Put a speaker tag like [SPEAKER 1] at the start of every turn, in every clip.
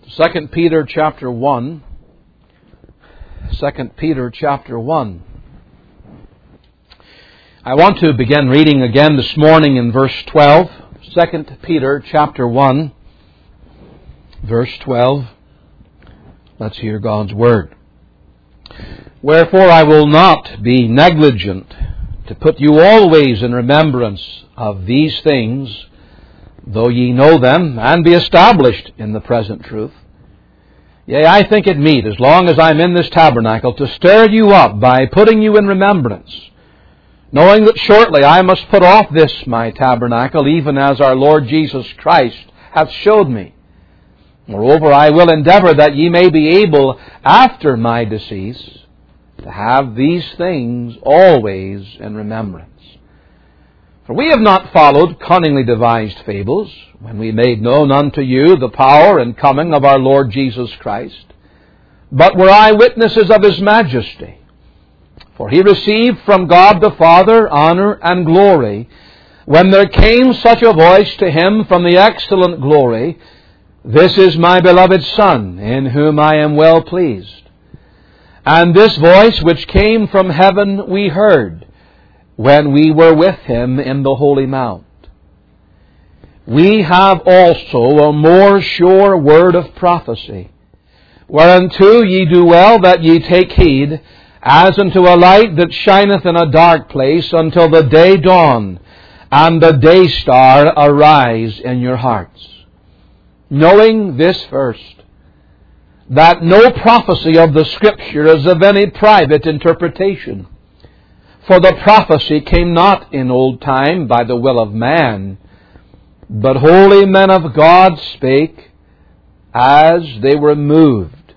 [SPEAKER 1] 2 Peter chapter 1. 2 Peter chapter 1. I want to begin reading again this morning in verse 12. 2 Peter chapter 1, verse 12. Let's hear God's word. Wherefore I will not be negligent to put you always in remembrance of these things, though ye know them, and be established in the present truth. Yea, I think it meet, as long as I am in this tabernacle, to stir you up by putting you in remembrance, knowing that shortly I must put off this my tabernacle, even as our Lord Jesus Christ hath showed me. Moreover, I will endeavour that ye may be able, after my decease, to have these things always in remembrance. For we have not followed cunningly devised fables, when we made known unto you the power and coming of our Lord Jesus Christ, but were eyewitnesses of His majesty. For He received from God the Father honor and glory, when there came such a voice to Him from the excellent glory, This is my beloved Son, in whom I am well pleased. And this voice which came from heaven we heard, when we were with Him in the holy mount. We have also a more sure word of prophecy, whereunto ye do well that ye take heed, as unto a light that shineth in a dark place, until the day dawn, and the day star arise in your hearts. Knowing this first, that no prophecy of the Scripture is of any private interpretation. For the prophecy came not in old time by the will of man, but holy men of God spake as they were moved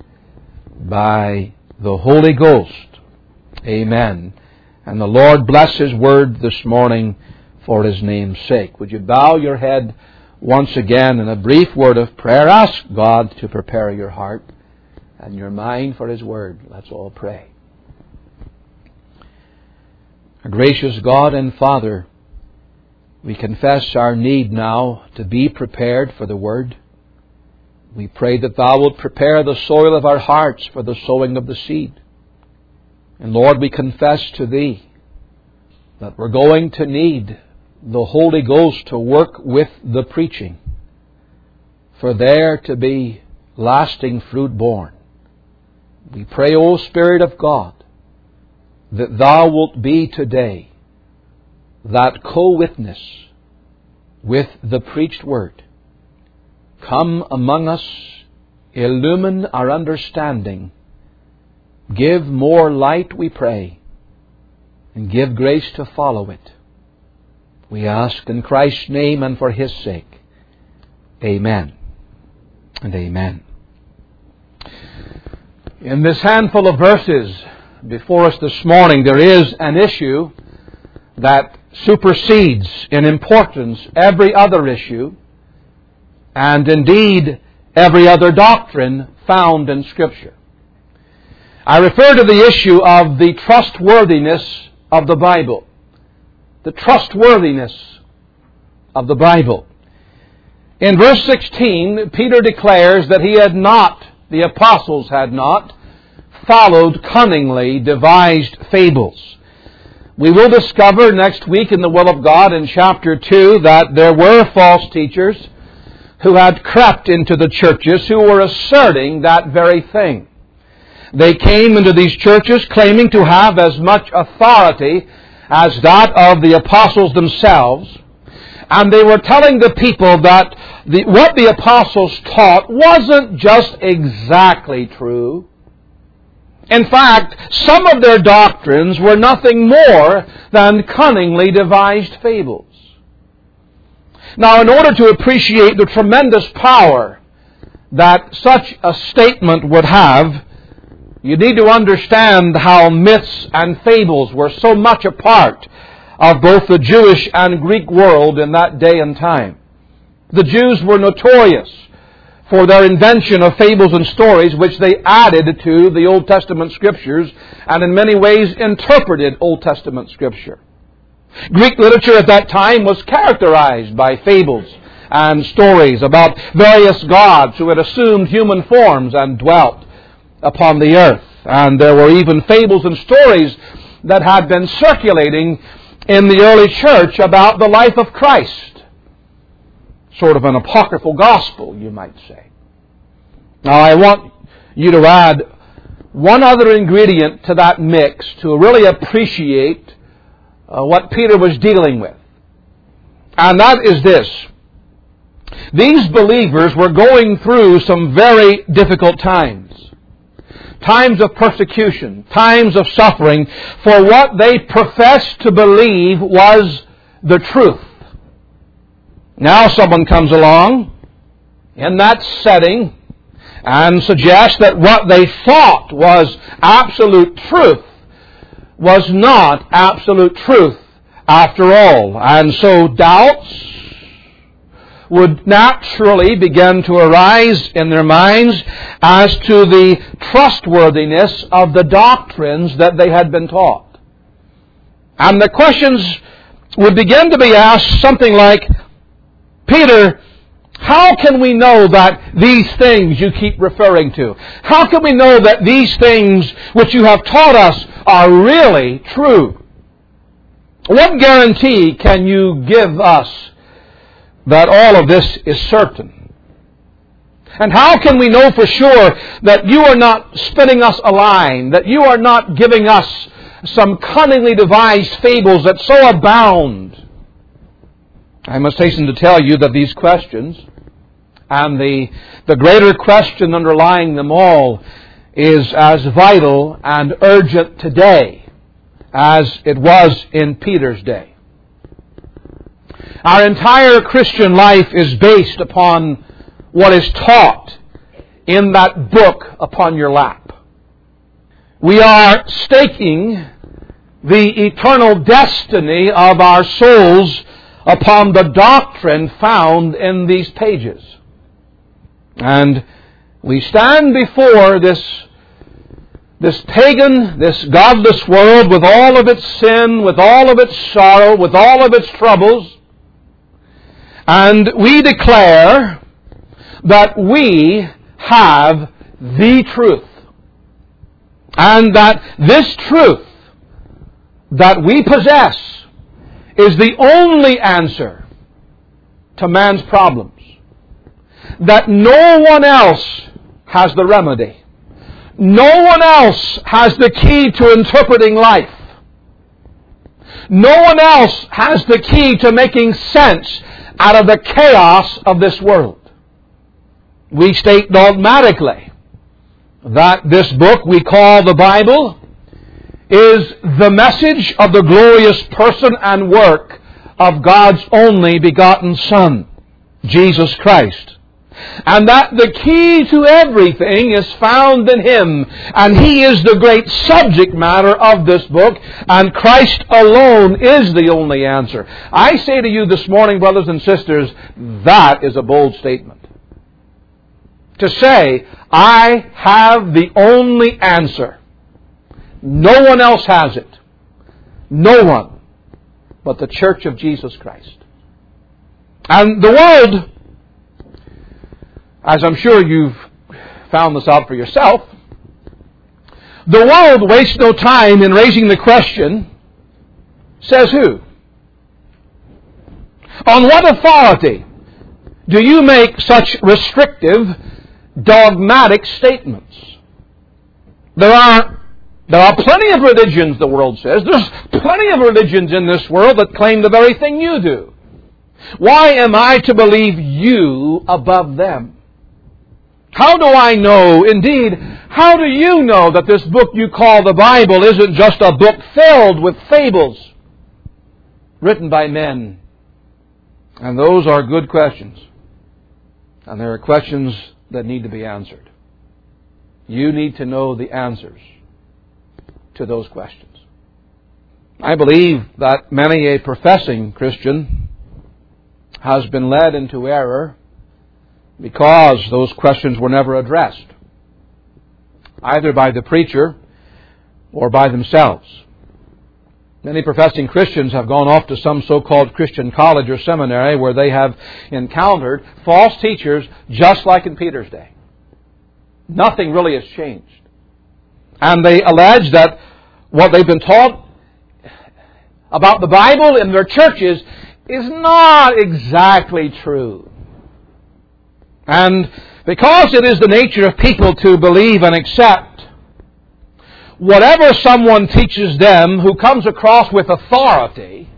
[SPEAKER 1] by the Holy Ghost. Amen. And the Lord bless His word this morning for His name's sake. Would you bow your head once again in a brief word of prayer? Ask God to prepare your heart and your mind for His word. Let's all pray. Our gracious God and Father, we confess our need now to be prepared for the Word. We pray that Thou wilt prepare the soil of our hearts for the sowing of the seed. And Lord, we confess to Thee that we're going to need the Holy Ghost to work with the preaching, for there to be lasting fruit born. We pray, O Spirit of God, that Thou wilt be today that co-witness with the preached word. Come among us, illumine our understanding, give more light, we pray, and give grace to follow it. We ask in Christ's name and for His sake. Amen and amen. In this handful of verses before us this morning, there is an issue that supersedes in importance every other issue, and indeed every other doctrine found in Scripture. I refer to the issue of the trustworthiness of the Bible. The trustworthiness of the Bible. In verse 16, Peter declares that he had not, the apostles had not, followed cunningly devised fables. We will discover next week in the will of God in chapter 2 that there were false teachers who had crept into the churches who were asserting that very thing. They came into these churches claiming to have as much authority as that of the apostles themselves, and they were telling the people that what the apostles taught wasn't just exactly true. In fact, some of their doctrines were nothing more than cunningly devised fables. Now, in order to appreciate the tremendous power that such a statement would have, you need to understand how myths and fables were so much a part of both the Jewish and Greek world in that day and time. The Jews were notorious for their invention of fables and stories which they added to the Old Testament Scriptures and in many ways interpreted Old Testament Scripture. Greek literature at that time was characterized by fables and stories about various gods who had assumed human forms and dwelt upon the earth. And there were even fables and stories that had been circulating in the early church about the life of Christ. Sort of an apocryphal gospel, you might say. Now, I want you to add one other ingredient to that mix to really appreciate what Peter was dealing with. And that is this. These believers were going through some very difficult times. Times of persecution, times of suffering for what they professed to believe was the truth. Now someone comes along in that setting and suggests that what they thought was absolute truth was not absolute truth after all. And so doubts would naturally begin to arise in their minds as to the trustworthiness of the doctrines that they had been taught. And the questions would begin to be asked something like, Peter, how can we know that these things you keep referring to? How can we know that these things which you have taught us are really true? What guarantee can you give us that all of this is certain? And how can we know for sure that you are not spinning us a line, that you are not giving us some cunningly devised fables that so abound? I must hasten to tell you that these questions, and the greater question underlying them all, is as vital and urgent today as it was in Peter's day. Our entire Christian life is based upon what is taught in that book upon your lap. We are staking the eternal destiny of our souls upon the doctrine found in these pages. And we stand before this pagan, this godless world with all of its sin, with all of its sorrow, with all of its troubles. And we declare that we have the truth. And that this truth that we possess is the only answer to man's problems. That no one else has the remedy. No one else has the key to interpreting life. No one else has the key to making sense out of the chaos of this world. We state dogmatically that this book we call the Bible is the message of the glorious person and work of God's only begotten Son, Jesus Christ. And that the key to everything is found in Him. And He is the great subject matter of this book. And Christ alone is the only answer. I say to you this morning, brothers and sisters, that is a bold statement. To say, I have the only answer. No one else has it. No one but the Church of Jesus Christ. And the world, as I'm sure you've found this out for yourself, the world wastes no time in raising the question, says who? On what authority do you make such restrictive, dogmatic statements? There are plenty of religions, the world says. There's plenty of religions in this world that claim the very thing you do. Why am I to believe you above them? How do I know, indeed, how do you know that this book you call the Bible isn't just a book filled with fables written by men? And those are good questions. And there are questions that need to be answered. You need to know the answers to those questions. I believe that many a professing Christian has been led into error because those questions were never addressed, either by the preacher or by themselves. Many professing Christians have gone off to some so-called Christian college or seminary where they have encountered false teachers just like in Peter's day. Nothing really has changed. And they allege that what they've been taught about the Bible in their churches is not exactly true. And because it is the nature of people to believe and accept whatever someone teaches them who comes across with authority,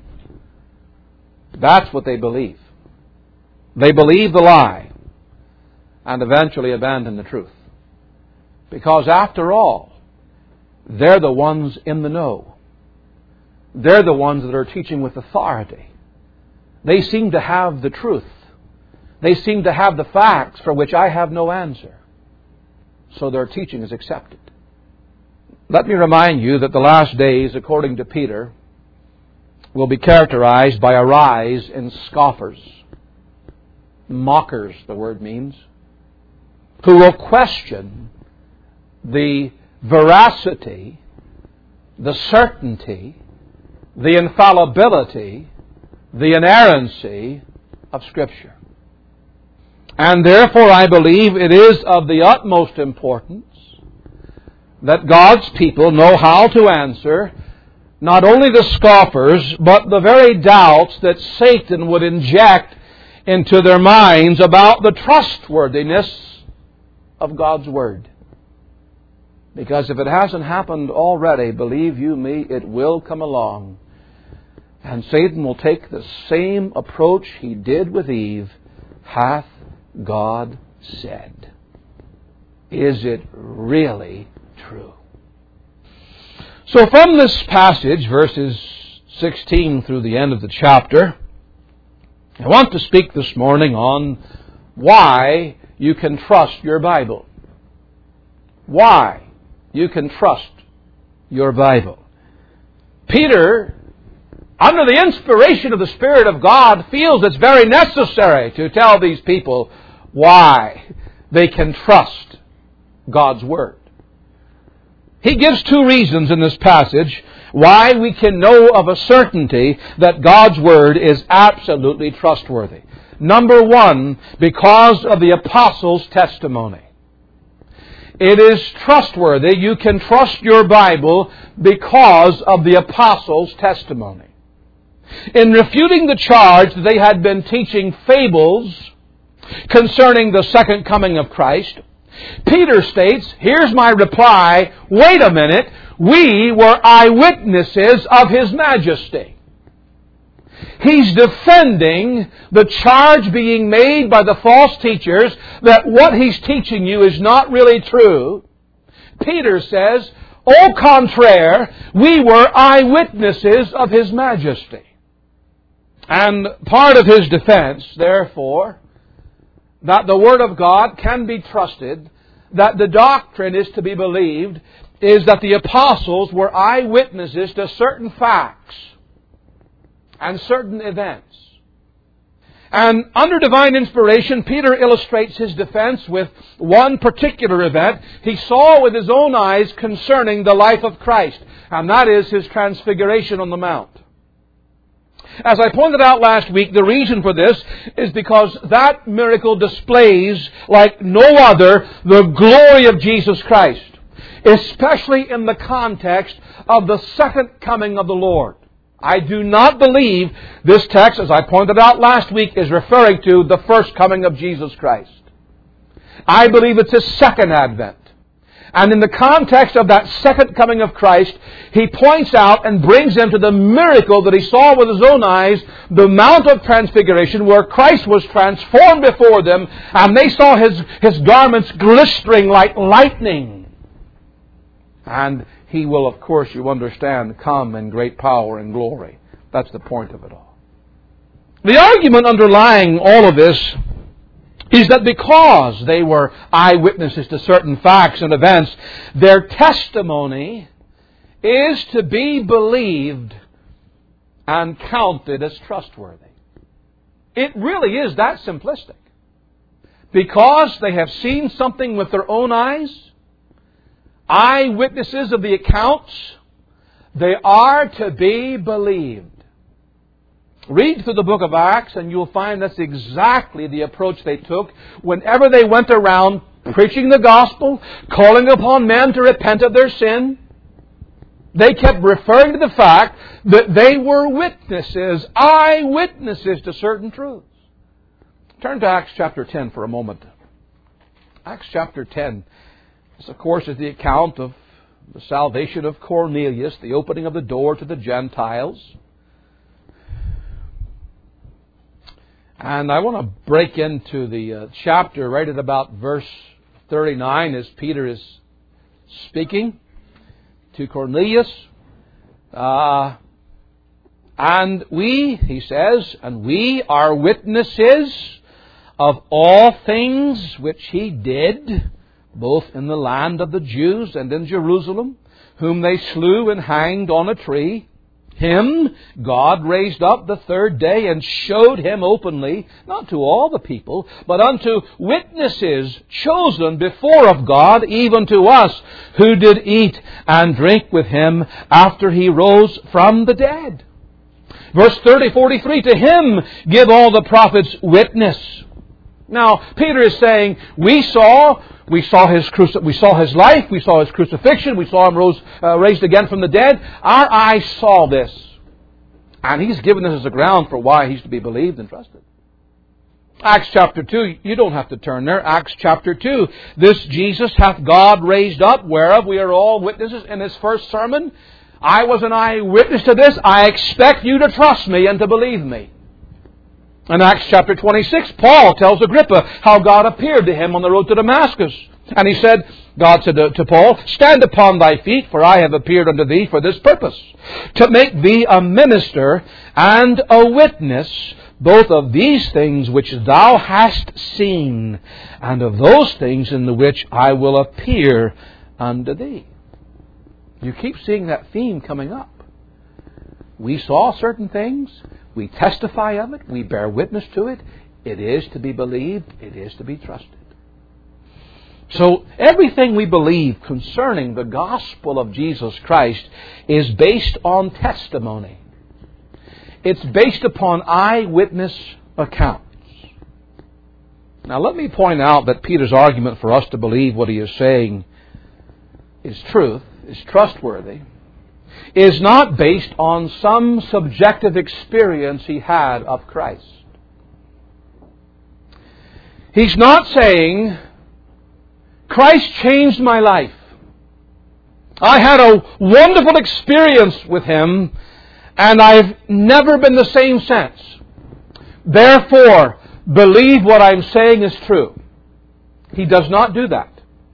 [SPEAKER 1] that's what they believe. They believe the lie and eventually abandon the truth. Because after all, they're the ones in the know. They're the ones that are teaching with authority. They seem to have the truth. They seem to have the facts for which I have no answer. So their teaching is accepted. Let me remind you that the last days, according to Peter, will be characterized by a rise in scoffers. Mockers, the word means. Who will question the veracity, the certainty, the infallibility, the inerrancy of Scripture. And therefore I believe it is of the utmost importance that God's people know how to answer not only the scoffers, but the very doubts that Satan would inject into their minds about the trustworthiness of God's Word. Because if it hasn't happened already, believe you me, it will come along. And Satan will take the same approach he did with Eve. Hath God said? Is it really true? So from this passage, verses 16 through the end of the chapter, I want to speak this morning on why you can trust your Bible. Why you can trust your Bible. Peter, under the inspiration of the Spirit of God, feels it's very necessary to tell these people why they can trust God's Word. He gives two reasons in this passage why we can know of a certainty that God's Word is absolutely trustworthy. Number one, because of the apostles' testimony. It is trustworthy. You can trust your Bible because of the apostles' testimony. In refuting the charge that they had been teaching fables concerning the second coming of Christ, Peter states, here's my reply, wait a minute, we were eyewitnesses of His majesty. He's defending the charge being made by the false teachers that what he's teaching you is not really true. Peter says, au contraire, we were eyewitnesses of His majesty. And part of his defense, therefore, that the Word of God can be trusted, that the doctrine is to be believed, is that the apostles were eyewitnesses to certain facts and certain events. And under divine inspiration, Peter illustrates his defense with one particular event he saw with his own eyes concerning the life of Christ, and that is His transfiguration on the Mount. As I pointed out last week, the reason for this is because that miracle displays, like no other, the glory of Jesus Christ, especially in the context of the second coming of the Lord. I do not believe this text, as I pointed out last week, is referring to the first coming of Jesus Christ. I believe it's His second advent. And in the context of that second coming of Christ, he points out and brings them to the miracle that he saw with his own eyes, the Mount of Transfiguration, where Christ was transformed before them, and they saw His garments glistering like lightning. And He will, of course, you understand, come in great power and glory. That's the point of it all. The argument underlying all of this is that because they were eyewitnesses to certain facts and events, their testimony is to be believed and counted as trustworthy. It really is that simplistic. Because they have seen something with their own eyes, eyewitnesses of the accounts, They are to be believed. Read through the book of Acts and you'll find that's exactly the approach they took whenever they went around preaching the gospel, calling upon men to repent of their sin. They kept referring to the fact that they were witnesses, eyewitnesses to certain truths. Turn to Acts chapter 10 for a moment. Acts chapter 10, this of course is the account of the salvation of Cornelius, the opening of the door to the Gentiles. And I want to break into the chapter right at about verse 39 as Peter is speaking to Cornelius. And we, he says, and we are witnesses of all things which he did, both in the land of the Jews and in Jerusalem, whom they slew and hanged on a tree. Him God raised up the third day and showed him openly, not to all the people, but unto witnesses chosen before of God, even to us, who did eat and drink with him after he rose from the dead. Verse 43, to him give all the prophets witness. Now, Peter is saying, we saw his life, we saw his crucifixion, we saw him raised again from the dead. Our eyes saw this. And he's given this as a ground for why he's to be believed and trusted. Acts chapter 2, you don't have to turn there. Acts chapter 2, this Jesus hath God raised up, whereof we are all witnesses in his first sermon. I was an eyewitness to this. I expect you to trust me and to believe me. In Acts chapter 26, Paul tells Agrippa how God appeared to him on the road to Damascus. And he said, God said to Paul, stand upon thy feet, for I have appeared unto thee for this purpose, to make thee a minister and a witness, both of these things which thou hast seen, and of those things in the which I will appear unto thee. You keep seeing that theme coming up. We saw certain things. We testify of it. We bear witness to it. It is to be believed. It is to be trusted. So everything we believe concerning the gospel of Jesus Christ is based on testimony. It's based upon eyewitness accounts. Now let me point out that Peter's argument for us to believe what he is saying is truth, is trustworthy, is not based on some subjective experience he had of Christ. He's not saying, Christ changed my life. I had a wonderful experience with him, and I've never been the same since. Therefore, believe what I'm saying is true. He does not do that.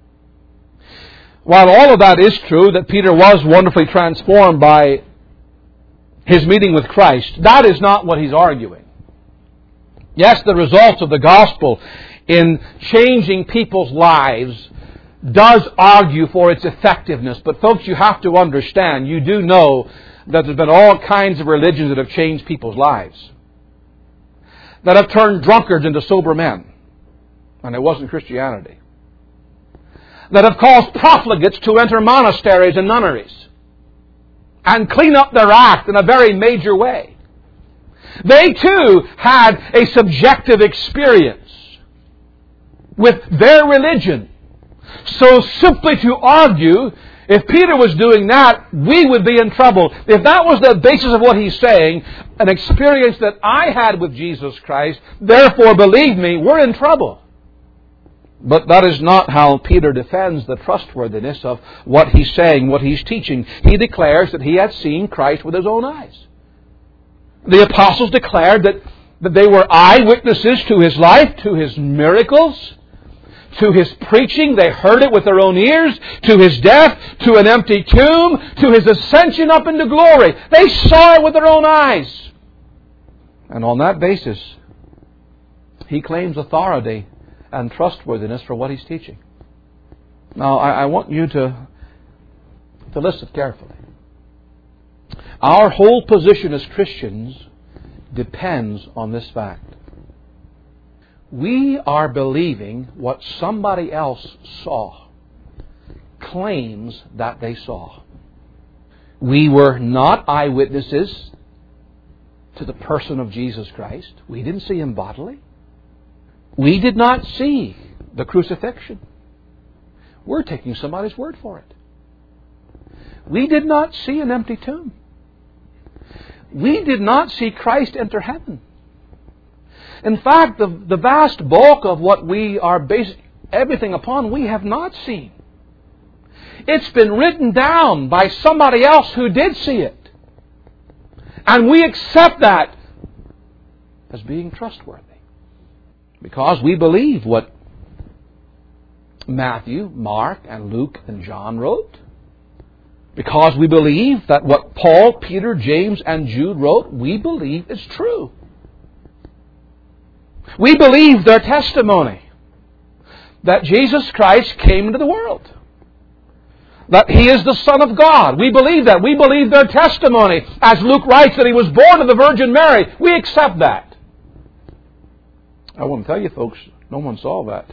[SPEAKER 1] While all of that is true, that Peter was wonderfully transformed by his meeting with Christ, that is not what he's arguing. Yes, the results of the gospel in changing people's lives does argue for its effectiveness. But folks, you have to understand, you do know that there's been all kinds of religions that have changed people's lives, that have turned drunkards into sober men. And it wasn't Christianity. That have caused profligates to enter monasteries and nunneries and clean up their act in a very major way. They too had a subjective experience with their religion. So simply to argue, if Peter was doing that, we would be in trouble. If that was the basis of what he's saying, an experience that I had with Jesus Christ, therefore believe me, we're in trouble. But that is not how Peter defends the trustworthiness of what he's saying, what he's teaching. He declares that he had seen Christ with his own eyes. The apostles declared that they were eyewitnesses to his life, to his miracles, to his preaching. They heard it with their own ears, to his death, to an empty tomb, to his ascension up into glory. They saw it with their own eyes. And on that basis, he claims authority and trustworthiness for what he's teaching. Now, I want you to listen carefully. Our whole position as Christians depends on this fact. We are believing what somebody else saw, claims that they saw. We were not eyewitnesses to the person of Jesus Christ. We didn't see Him bodily. We did not see the crucifixion. We're taking somebody's word for it. We did not see an empty tomb. We did not see Christ enter heaven. In fact, the vast bulk of what we are basing everything upon, we have not seen. It's been written down by somebody else who did see it. And we accept that as being trustworthy. Because we believe what Matthew, Mark, and Luke, and John wrote. Because we believe that what Paul, Peter, James, and Jude wrote, we believe is true. We believe their testimony that Jesus Christ came into the world. That He is the Son of God. We believe that. We believe their testimony. As Luke writes that He was born of the Virgin Mary. We accept that. I want to tell you folks, no one saw that.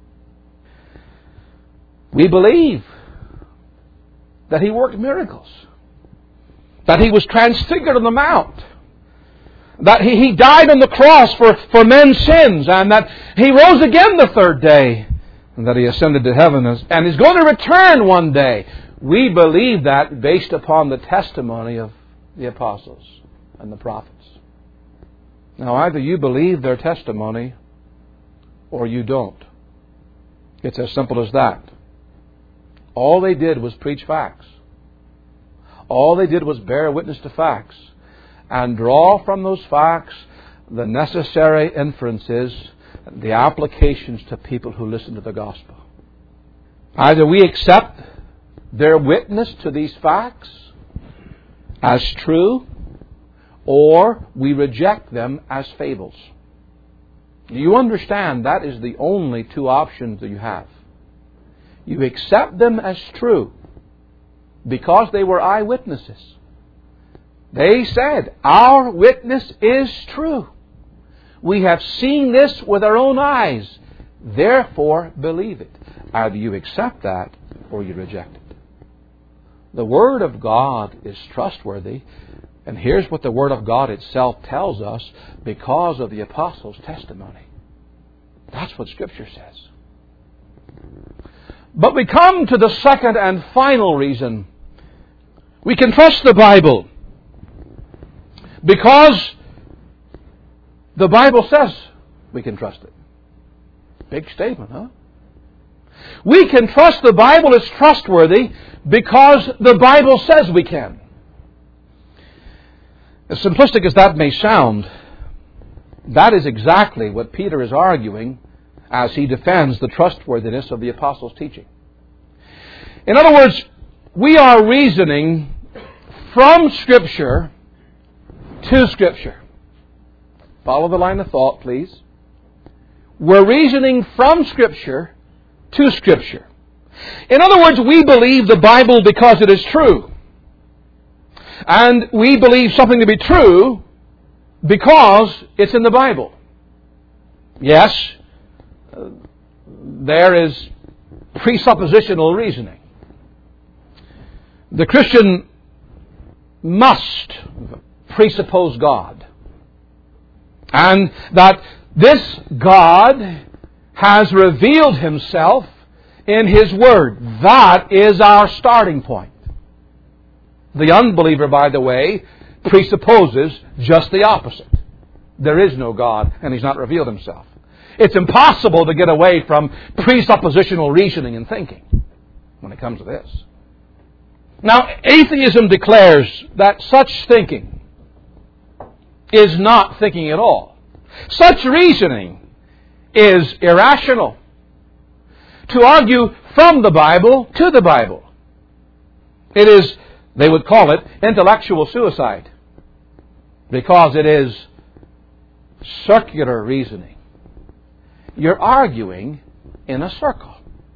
[SPEAKER 1] We believe that He worked miracles. That He was transfigured on the Mount. That He died on the cross for men's sins. And that He rose again the third day. And that He ascended to heaven and is going to return one day. We believe that based upon the testimony of the apostles and the prophets. Now, either you believe their testimony or you don't. It's as simple as that. All they did was preach facts. All they did was bear witness to facts and draw from those facts the necessary inferences, the applications to people who listen to the gospel. Either we accept their witness to these facts as true, or we reject them as fables. Do you understand that is the only two options that you have? You accept them as true because they were eyewitnesses. They said, our witness is true. We have seen this with our own eyes. Therefore, believe it. Either you accept that or you reject it. The Word of God is trustworthy. And here's what the Word of God itself tells us because of the Apostles' testimony. That's what Scripture says. But we come to the second and final reason. We can trust the Bible because the Bible says we can trust it. Big statement, huh? We can trust the Bible as trustworthy because the Bible says we can. As simplistic as that may sound, that is exactly what Peter is arguing as he defends the trustworthiness of the Apostles' teaching. In other words, we are reasoning from Scripture to Scripture. Follow the line of thought, please. We're reasoning from Scripture to Scripture. In other words, we believe the Bible because it is true. And we believe something to be true because it's in the Bible. Yes, there is presuppositional reasoning. The Christian must presuppose God. And that this God has revealed Himself in His Word. That is our starting point. The unbeliever, by the way, presupposes just the opposite. There is no God, and He's not revealed Himself. It's impossible to get away from presuppositional reasoning and thinking when it comes to this. Now, atheism declares that such thinking is not thinking at all. Such reasoning is irrational. To argue from the Bible to the Bible. It is, they would call it, intellectual suicide. Because it is circular reasoning. You're arguing in a circle.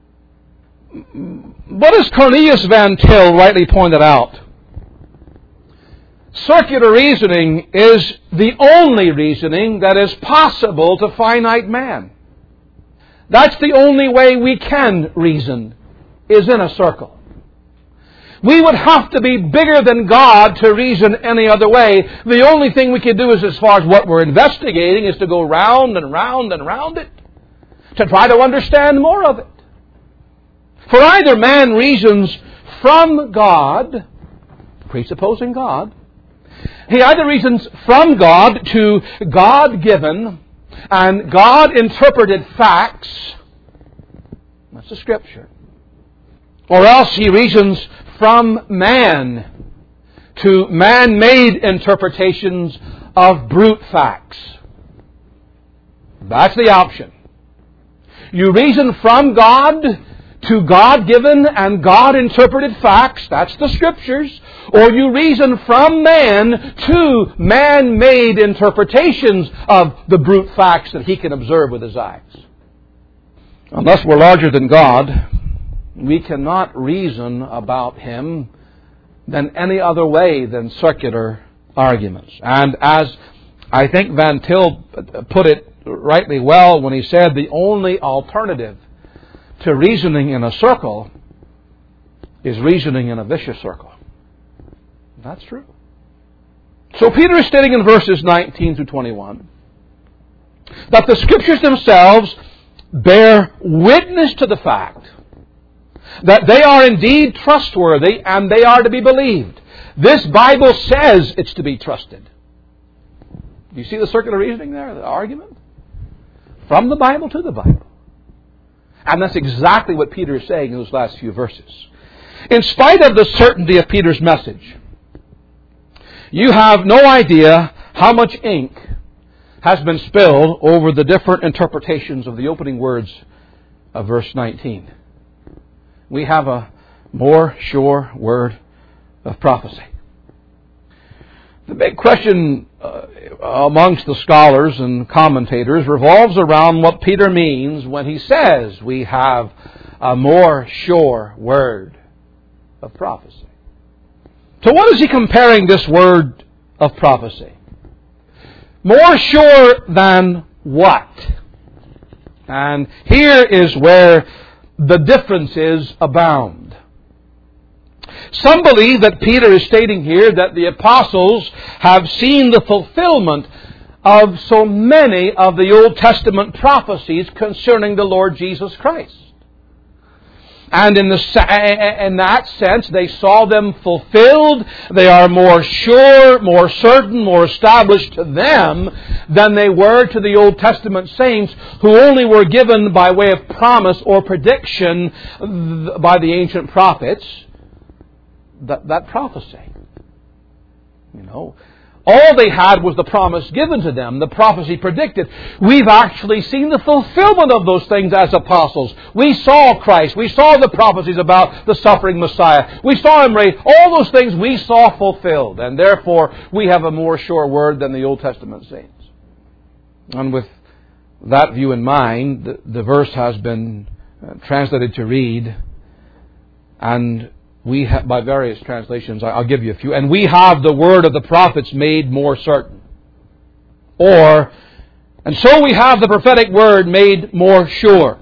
[SPEAKER 1] But as Cornelius Van Til rightly pointed out, circular reasoning is the only reasoning that is possible to finite man. That's the only way we can reason, is in a circle. We would have to be bigger than God to reason any other way. The only thing we can do is, as far as what we're investigating, is to go round and round and round it, to try to understand more of it. For either man reasons from God, presupposing God, he either reasons from God to God-given and God-interpreted facts. That's the Scripture. Or else he reasons from man to man-made interpretations of brute facts. That's the option. You reason from God to God-given and God-interpreted facts, that's the Scriptures, or you reason from man to man-made interpretations of the brute facts that he can observe with his eyes. Unless we're larger than God, we cannot reason about Him than any other way than circular arguments. And as I think Van Til put it rightly well when he said the only alternative to reasoning in a circle is reasoning in a vicious circle. That's true. So Peter is stating in verses 19 through 21 that the Scriptures themselves bear witness to the fact that they are indeed trustworthy and they are to be believed. This Bible says it's to be trusted. Do you see the circular reasoning there, the argument? From the Bible to the Bible. And that's exactly what Peter is saying in those last few verses. In spite of the certainty of Peter's message, you have no idea how much ink has been spilled over the different interpretations of the opening words of verse 19. We have a more sure word of prophecy. The big question amongst the scholars and commentators revolves around what Peter means when he says we have a more sure word of prophecy. So what is he comparing this word of prophecy? More sure than what? And here is where the differences abound. Some believe that Peter is stating here that the apostles have seen the fulfillment of so many of the Old Testament prophecies concerning the Lord Jesus Christ. And in that sense, they saw them fulfilled. They are more sure, more certain, more established to them than they were to the Old Testament saints, who only were given by way of promise or prediction by the ancient prophets that prophecy. You know, all they had was the promise given to them, the prophecy predicted. We've actually seen the fulfillment of those things as apostles. We saw Christ. We saw the prophecies about the suffering Messiah. We saw Him raised. All those things we saw fulfilled. And therefore, we have a more sure word than the Old Testament saints. And with that view in mind, the verse has been translated to read, and we have, by various translations, I'll give you a few. And we have the word of the prophets made more certain. Or, and so we have the prophetic word made more sure.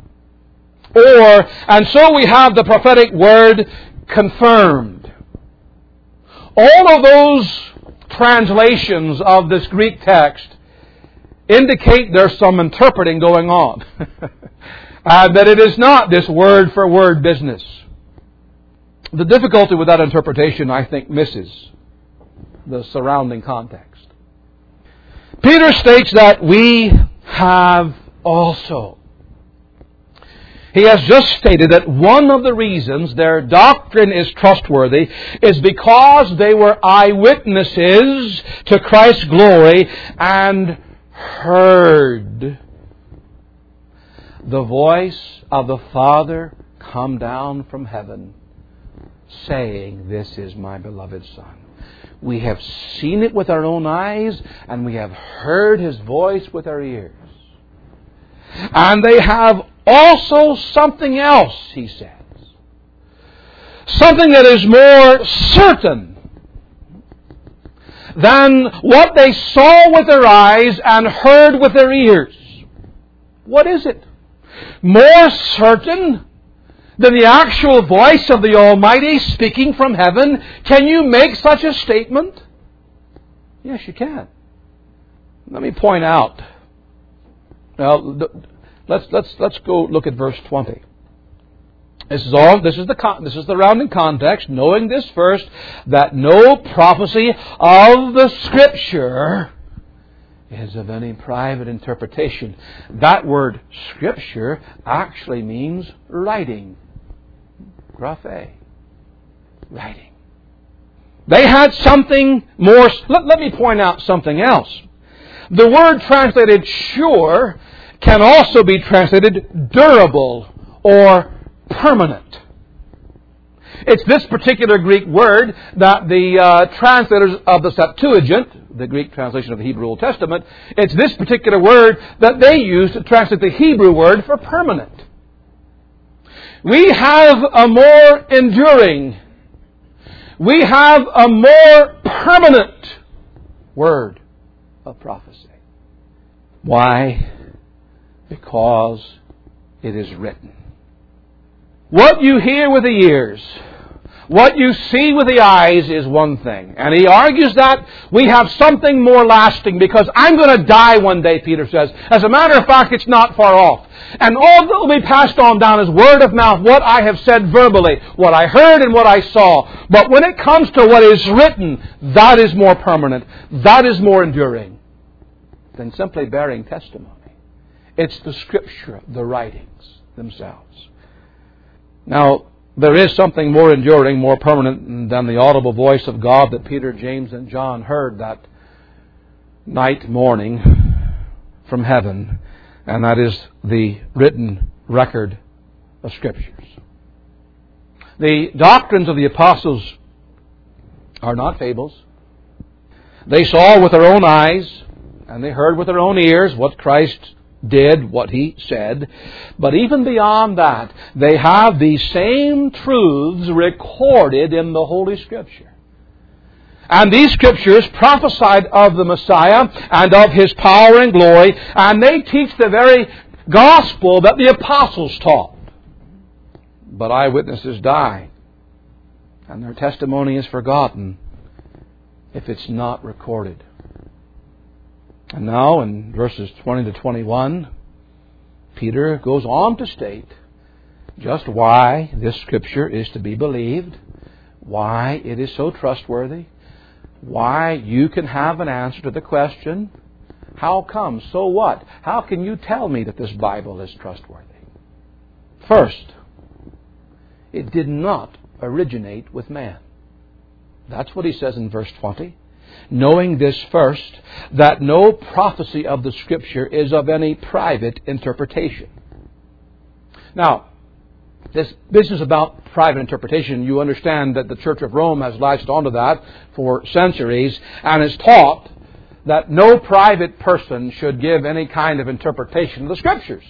[SPEAKER 1] Or, and so we have the prophetic word confirmed. All of those translations of this Greek text indicate there's some interpreting going on. That it is not this word for word business. The difficulty with that interpretation, I think, misses the surrounding context. Peter states that we have also. He has just stated that one of the reasons their doctrine is trustworthy is because they were eyewitnesses to Christ's glory and heard the voice of the Father come down from heaven, saying, "This is my beloved Son." We have seen it with our own eyes, and we have heard His voice with our ears. And they have also something else, he says. Something that is more certain than what they saw with their eyes and heard with their ears. What is it? More certain than the actual voice of the Almighty speaking from heaven? Can you make such a statement? Yes, you can. Let me point out. Now, let's go look at verse 20. This is the rounding context, knowing this first, that no prophecy of the Scripture is of any private interpretation. That word Scripture actually means writing. Graphe. Writing. They had something more. Let me point out something else. The word translated sure can also be translated durable or permanent. It's this particular Greek word that the translators of the Septuagint, the Greek translation of the Hebrew Old Testament, it's this particular word that they use to translate the Hebrew word for permanent. We have a more enduring, we have a more permanent word of prophecy. Why? Because it is written. What you hear with the ears, what you see with the eyes is one thing. And he argues that we have something more lasting because I'm going to die one day, Peter says. As a matter of fact, it's not far off. And all that will be passed on down is word of mouth, what I have said verbally, what I heard and what I saw. But when it comes to what is written, that is more permanent. That is more enduring than simply bearing testimony. It's the Scripture, the writings themselves. Now, there is something more enduring, more permanent than the audible voice of God that Peter, James, and John heard that night morning from heaven, and that is the written record of Scriptures. The doctrines of the apostles are not fables. They saw with their own eyes, and they heard with their own ears what Christ did, what He said. But even beyond that, they have these same truths recorded in the Holy Scripture. And these Scriptures prophesied of the Messiah and of His power and glory, and they teach the very gospel that the apostles taught. But eyewitnesses die, and their testimony is forgotten if it's not recorded. And now, in verses 20 to 21, Peter goes on to state just why this Scripture is to be believed, why it is so trustworthy, why you can have an answer to the question, how come? So what? How can you tell me that this Bible is trustworthy? First, it did not originate with man. That's what he says in verse 20. Knowing this first, that no prophecy of the Scripture is of any private interpretation. Now, this business about private interpretation, you understand that the Church of Rome has latched onto that for centuries and has taught that no private person should give any kind of interpretation of the Scriptures.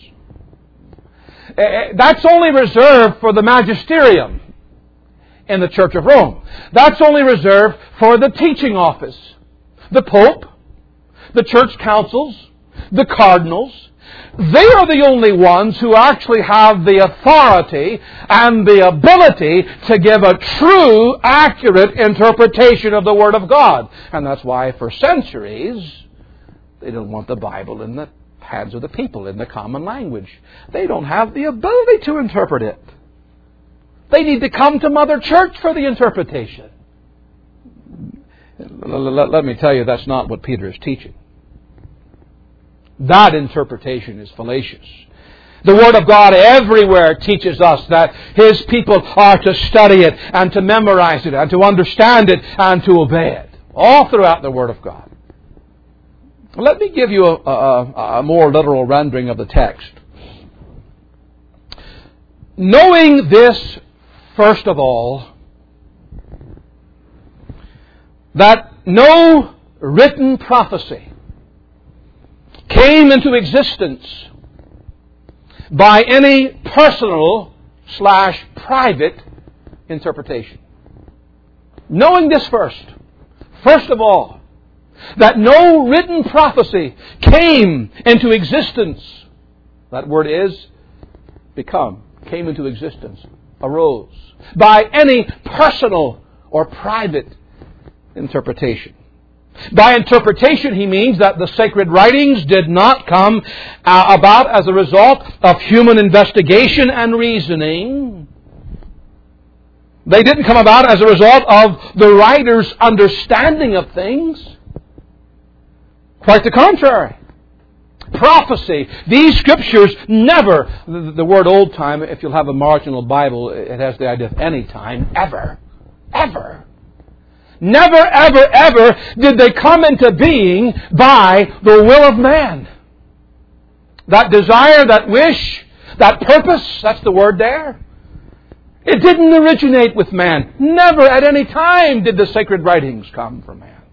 [SPEAKER 1] That's only reserved for the magisterium in the Church of Rome. That's only reserved for the teaching office. The Pope, the church councils, the cardinals, they are the only ones who actually have the authority and the ability to give a true, accurate interpretation of the Word of God. And that's why for centuries they don't want the Bible in the hands of the people in the common language. They don't have the ability to interpret it. They need to come to Mother Church for the interpretation. Let me tell you, that's not what Peter is teaching. That interpretation is fallacious. The Word of God everywhere teaches us that His people are to study it and to memorize it and to understand it and to obey it. All throughout the Word of God. Let me give you a more literal rendering of the text. Knowing this, first of all, that no written prophecy came into existence by any personal/private interpretation. Knowing this first of all, that no written prophecy came into existence. That word is become, came into existence arose by any personal or private interpretation. By interpretation, he means that the sacred writings did not come about as a result of human investigation and reasoning. They didn't come about as a result of the writer's understanding of things. Quite the contrary. Prophecy. These scriptures never, the word old time, if you'll have a marginal Bible, it has the idea of any time, ever. Never, ever, ever did they come into being by the will of man. That desire, that wish, that purpose, that's the word there. It didn't originate with man. Never at any time did the sacred writings come from man.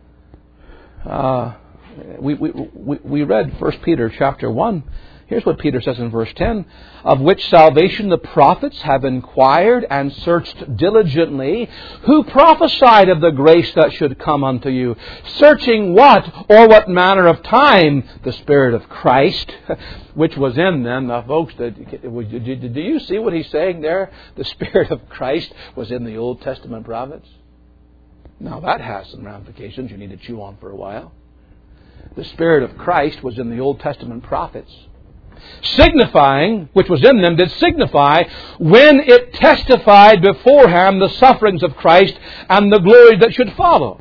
[SPEAKER 1] We read 1 Peter chapter 1. Here's what Peter says in verse 10. Of which salvation the prophets have inquired and searched diligently, who prophesied of the grace that should come unto you, searching what or what manner of time the Spirit of Christ, which was in them. Now, folks, do you see what he's saying there? The Spirit of Christ was in the Old Testament prophets. Now, that has some ramifications you need to chew on for a while. The Spirit of Christ was in the Old Testament prophets. Signifying, which was in them, did signify when it testified beforehand the sufferings of Christ and the glory that should follow.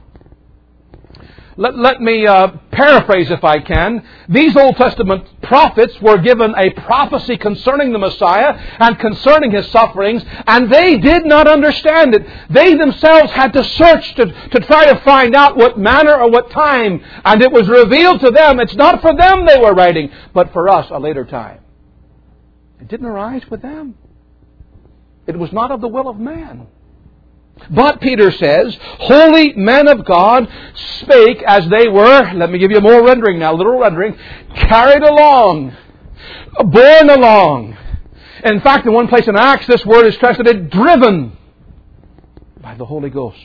[SPEAKER 1] Let me paraphrase if I can. These Old Testament prophets were given a prophecy concerning the Messiah and concerning His sufferings, and they did not understand it. They themselves had to search to try to find out what manner or what time, and it was revealed to them. It's not for them they were writing, but for us a later time. It didn't arise with them. It was not of the will of man. But, Peter says, holy men of God spake as they were, let me give you more rendering now, literal rendering, carried along, borne along. In fact, in one place in Acts, this word is translated driven by the Holy Ghost.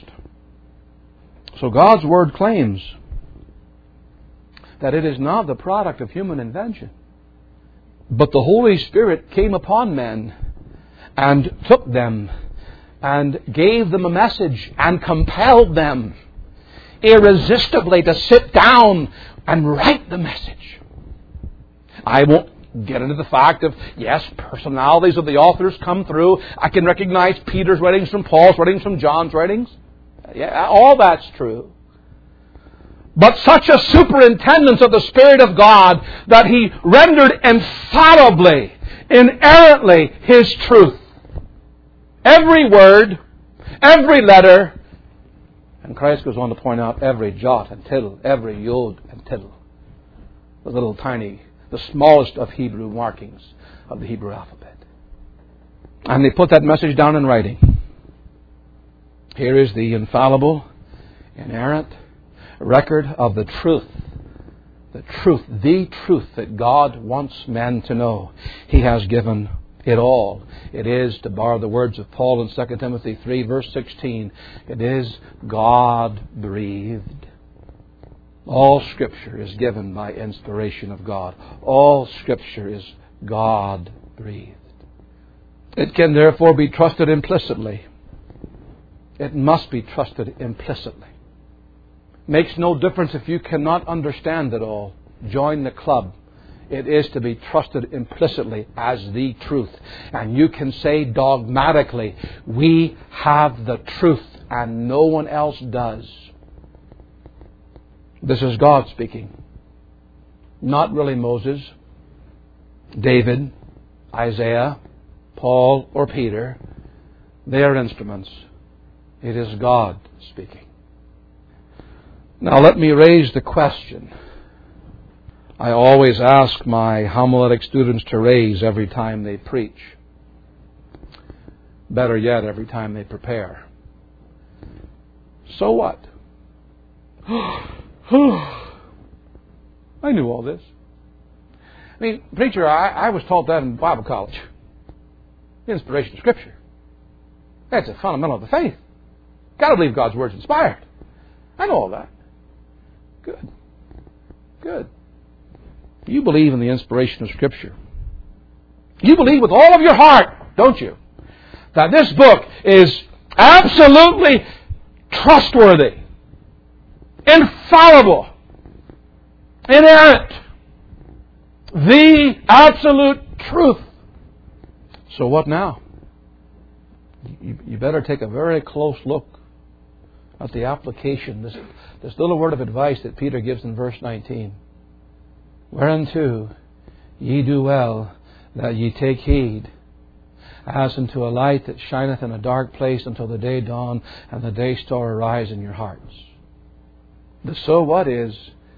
[SPEAKER 1] So God's Word claims that it is not the product of human invention, but the Holy Spirit came upon men and took them and gave them a message and compelled them irresistibly to sit down and write the message. I won't get into the fact of, yes, personalities of the authors come through. I can recognize Peter's writings from Paul's writings from John's writings. Yeah, all that's true. But such a superintendence of the Spirit of God that He rendered infallibly, inerrantly His truth. Every word, every letter, and Christ goes on to point out every jot and tittle, every yod and tittle. The little tiny, the smallest of Hebrew markings of the Hebrew alphabet. And they put that message down in writing. Here is the infallible, inerrant record of the truth that God wants men to know. He has given it all. It is, to borrow the words of Paul in 2 Timothy 3, verse 16, it is God-breathed. All Scripture is given by inspiration of God. All Scripture is God-breathed. It can therefore be trusted implicitly. It must be trusted implicitly. Makes no difference if you cannot understand it all. Join the club. It is to be trusted implicitly as the truth. And you can say dogmatically, we have the truth and no one else does. This is God speaking. Not really Moses, David, Isaiah, Paul, or Peter. They are instruments. It is God speaking. Now let me raise the question I always ask my homiletic students to raise every time they preach. Better yet, every time they prepare. So what? I knew all this. I mean, preacher, I was taught that in Bible college. The inspiration of Scripture. That's a fundamental of the faith. Got to believe God's Word's inspired. I know all that. Good. Good. You believe in the inspiration of Scripture. You believe with all of your heart, don't you, that this book is absolutely trustworthy, infallible, inerrant, the absolute truth. So what now? You better take a very close look at the application, this little word of advice that Peter gives in verse 19. Whereunto ye do well that ye take heed, as unto a light that shineth in a dark place until the day dawn and the day star arise in your hearts. The so what is,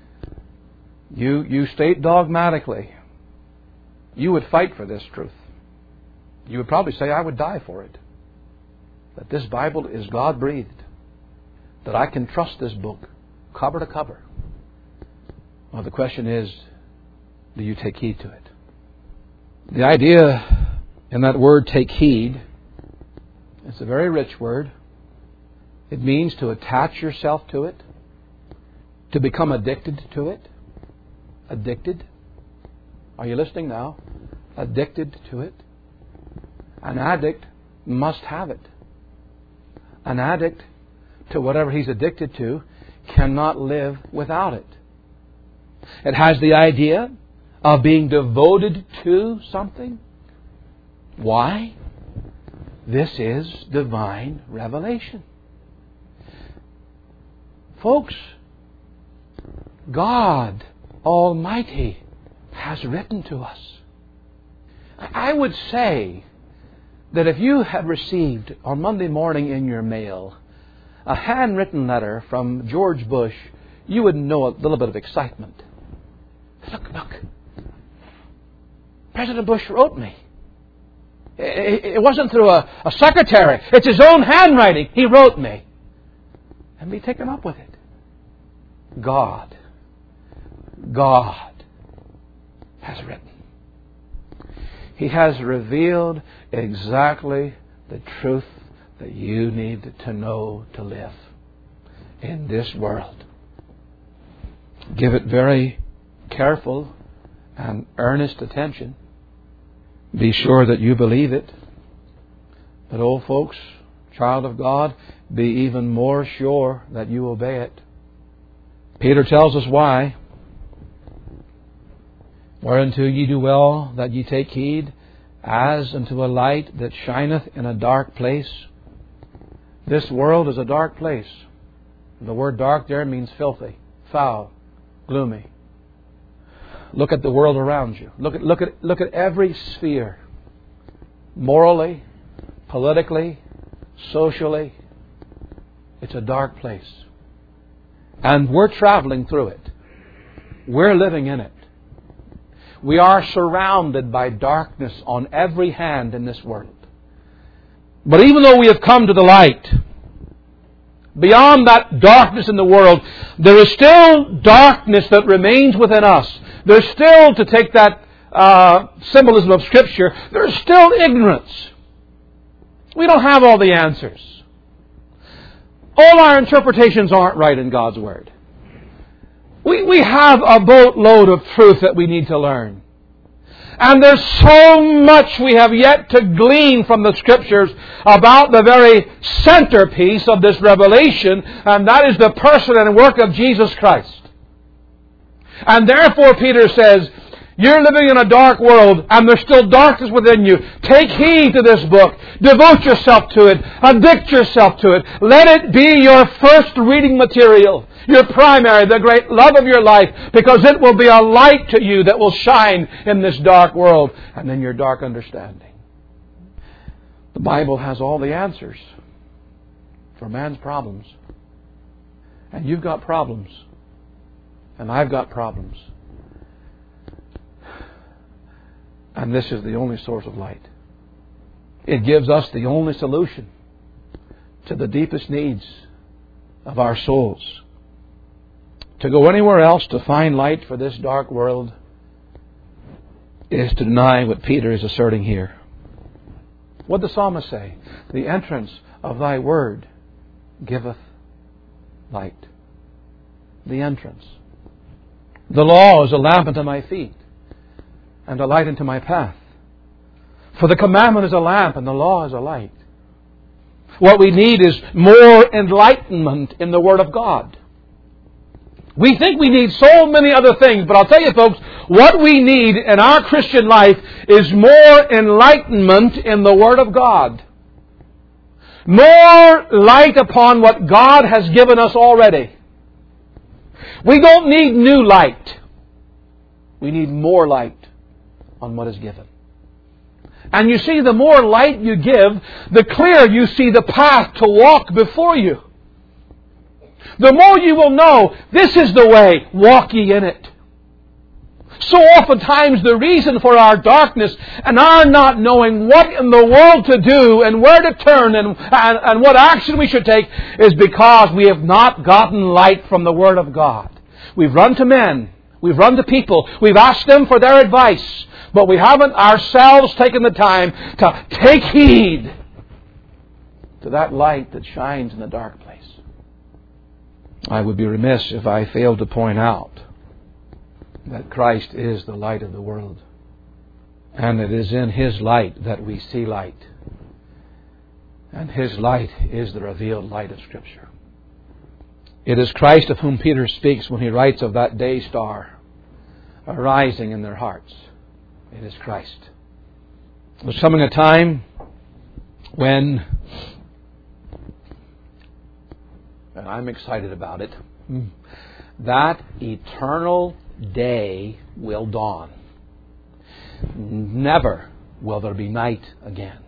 [SPEAKER 1] you state dogmatically, you would fight for this truth. You would probably say, I would die for it. That this Bible is God-breathed. That I can trust this book, cover to cover. Well, the question is, do you take heed to it? The idea in that word, take heed, it's a very rich word. It means to attach yourself to it, to become addicted to it. Addicted. Are you listening now? Addicted to it. An addict must have it. An addict to whatever he's addicted to cannot live without it. It has the idea of being devoted to something. Why? This is divine revelation. Folks, God Almighty has written to us. I would say that if you had received on Monday morning in your mail a handwritten letter from George Bush, you would know a little bit of excitement. Look. President Bush wrote me. It wasn't through a secretary. It's his own handwriting. He wrote me. And be taken up with it. God has written. He has revealed exactly the truth that you need to know to live in this world. Give it very careful and earnest attention. Be sure that you believe it. But, old folks, child of God, be even more sure that you obey it. Peter tells us why. Whereunto ye do well that ye take heed, as unto a light that shineth in a dark place. This world is a dark place. The word dark there means filthy, foul, gloomy. Look at the world around you. Look at every sphere. Morally, politically, socially. It's a dark place. And we're traveling through it. We're living in it. We are surrounded by darkness on every hand in this world. But even though we have come to the light, beyond that darkness in the world, there is still darkness that remains within us. There's still, to take that symbolism of Scripture, there's still ignorance. We don't have all the answers. All our interpretations aren't right in God's Word. We have a boatload of truth that we need to learn. And there's so much we have yet to glean from the Scriptures about the very centerpiece of this revelation, and that is the person and work of Jesus Christ. And therefore, Peter says, you're living in a dark world, and there's still darkness within you. Take heed to this book. Devote yourself to it. Addict yourself to it. Let it be your first reading material. Your primary, the great love of your life, because it will be a light to you that will shine in this dark world and in your dark understanding. The Bible has all the answers for man's problems. And you've got problems. And I've got problems. And this is the only source of light. It gives us the only solution to the deepest needs of our souls. To go anywhere else to find light for this dark world is to deny what Peter is asserting here. What did the psalmist say? The entrance of thy word giveth light. The entrance. The law is a lamp unto my feet and a light unto my path. For the commandment is a lamp and the law is a light. What we need is more enlightenment in the Word of God. We think we need so many other things, but I'll tell you folks, what we need in our Christian life is more enlightenment in the Word of God. More light upon what God has given us already. We don't need new light. We need more light on what is given. And you see, the more light you give, the clearer you see the path to walk before you. The more you will know, this is the way, walk ye in it. So oftentimes the reason for our darkness and our not knowing what in the world to do and where to turn and what action we should take is because we have not gotten light from the Word of God. We've run to men. We've run to people. We've asked them for their advice. But we haven't ourselves taken the time to take heed to that light that shines in the dark place. I would be remiss if I failed to point out that Christ is the light of the world. And it is in His light that we see light. And His light is the revealed light of Scripture. It is Christ of whom Peter speaks when he writes of that day star arising in their hearts. It is Christ. There's coming a time when, and I'm excited about it, that eternal day will dawn. Never will there be night again.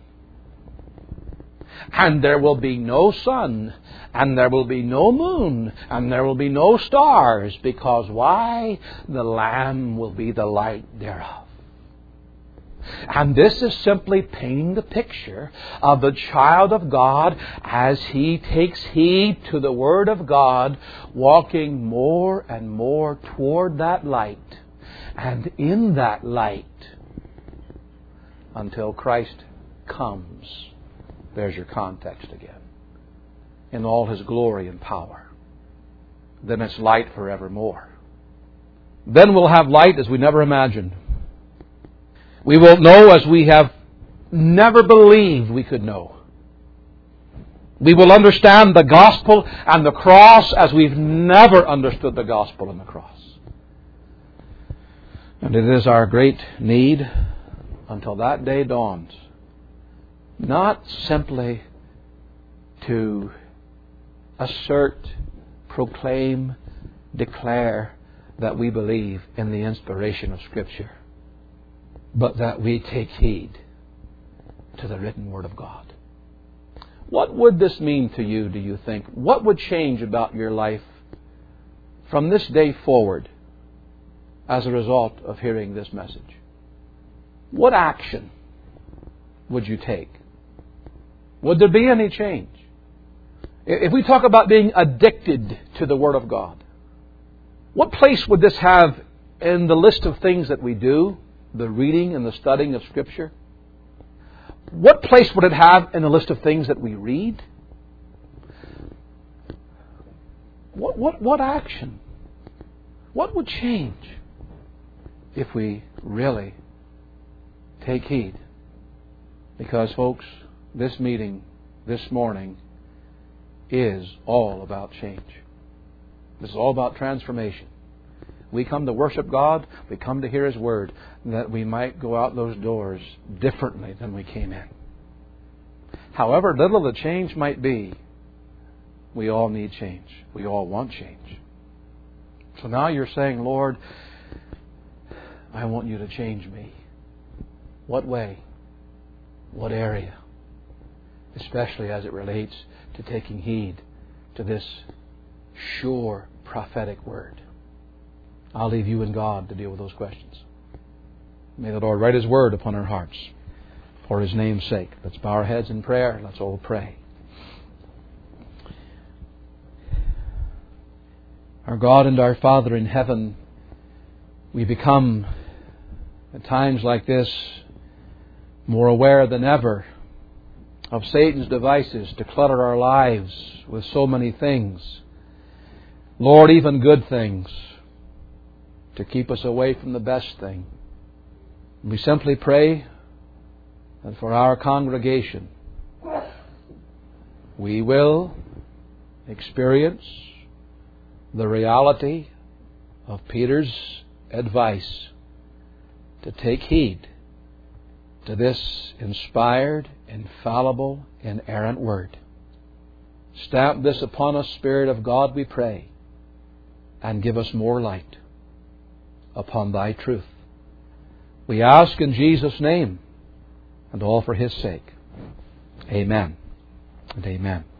[SPEAKER 1] And there will be no sun, and there will be no moon, and there will be no stars, because why? The Lamb will be the light thereof. And this is simply painting the picture of the child of God as he takes heed to the Word of God, walking more and more toward that light, and in that light, until Christ comes. There's your context again. In all His glory and power. Then it's light forevermore. Then we'll have light as we never imagined. We will know as we have never believed we could know. We will understand the gospel and the cross as we've never understood the gospel and the cross. And it is our great need until that day dawns, not simply to assert, proclaim, declare that we believe in the inspiration of Scripture, but that we take heed to the written Word of God. What would this mean to you, do you think? What would change about your life from this day forward as a result of hearing this message? What action would you take? Would there be any change? If we talk about being addicted to the Word of God, what place would this have in the list of things that we do? The reading and the studying of Scripture? What place would it have in the list of things that we read? What action? What would change if we really take heed? Because, folks, this meeting this morning is all about change. This is all about transformation. We come to worship God. We come to hear His Word, that we might go out those doors differently than we came in. However little the change might be, we all need change. We all want change. So now you're saying, Lord, I want You to change me. What way? What area? Especially as it relates to taking heed to this sure prophetic word. I'll leave you and God to deal with those questions. May the Lord write His Word upon our hearts for His name's sake. Let's bow our heads in prayer. Let's all pray. Our God and our Father in heaven, we become at times like this more aware than ever of Satan's devices to clutter our lives with so many things. Lord, even good things, to keep us away from the best thing. We simply pray that for our congregation, we will experience the reality of Peter's advice to take heed to this inspired, infallible, inerrant Word. Stamp this upon us, Spirit of God, we pray, and give us more light upon Thy truth. We ask in Jesus' name, and all for His sake. Amen and amen.